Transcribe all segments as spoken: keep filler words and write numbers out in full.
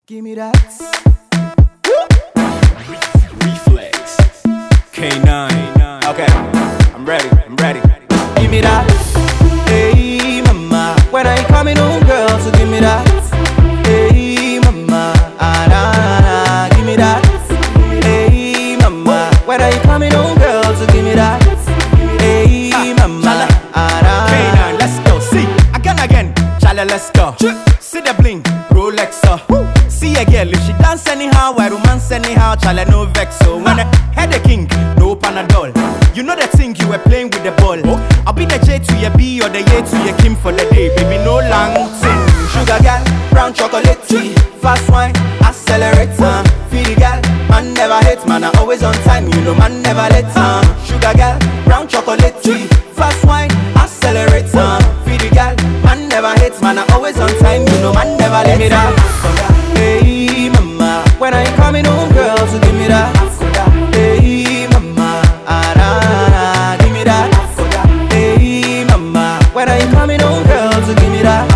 Give me that. Reflex. K nine. Okay, I'm ready, I'm ready. Give me that. Hey mama, when are you coming home, girl? So give me that. Hey mama, ah nah, nah. Give me that. Hey mama, when are you coming home, girl? So give me that. Hey mama, ah nah. K nine, let's go. See, again, again. Chala, let's go. See the bling, Rolex. Uh. See a girl, if she dance anyhow, I romance anyhow. Chala, no vex. So when I head the king, no Panadol. You know the thing, you were playing with the ball. I'll be the J to your B or the A to your Kim for the day. Baby, no long thing. Sugar girl, brown chocolate tea, fast wine, accelerate time. Feed the girl, man never hates, man I always on time. You know man never late time. Sugar girl, brown chocolate tea, fast wine, accelerate time. Feed the girl, man never hates, man I always on time. You know man never late. Give me that. Hey mama, when are you coming home, girl? So give me that. Hey mama, ah nah, nah. Give me that. Hey mama, when are you coming home, girl? So give me that.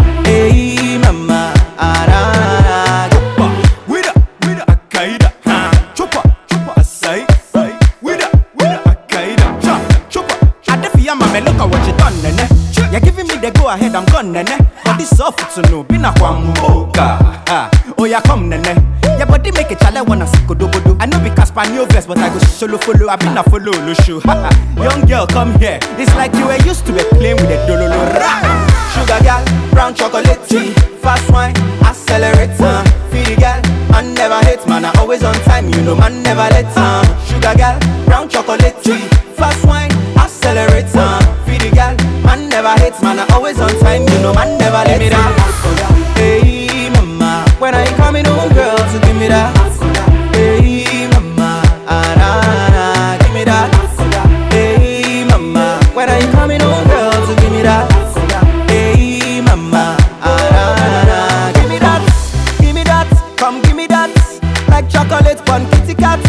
Hey mama, ah nah, nah. With a, with a Akaida, chopper, chopper, asai, with a, with a Akaida, chopper. Adefia mama, look at what you done, nene. You're giving me the go ahead, I'm gone, nene. But this soft to know, been a kwamboka. Oh yeah, come, nene. Your body make a chale wanna see kodobodo. I know because new verse, but I go solo follow. I been a follow lo show. Young girl, come here. It's like you were used to be playing with the dololo. Sugar girl, brown chocolate tea, fast wine, accelerate time. Feed the girl, man never hates, man I always on time. You know man never late time. Sugar girl, brown chocolate tea, fast wine, accelerate time. Feed the girl, man never hates, man I always on time. You know man never late. Give me that. Hey mama, when are you coming home, girl? So give me that. Hey mama, ah nah, nah. Give me that. Hey mama, when are you coming home, girl? So give me that. Hey mama, ah nah, nah. Give me that, give me that, come give me that. Like chocolate on Kitty Kat.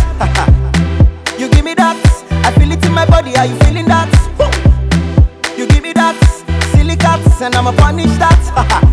You give me that, I feel it in my body. Are you feeling that? You give me that, silly cats, and I'ma punish that.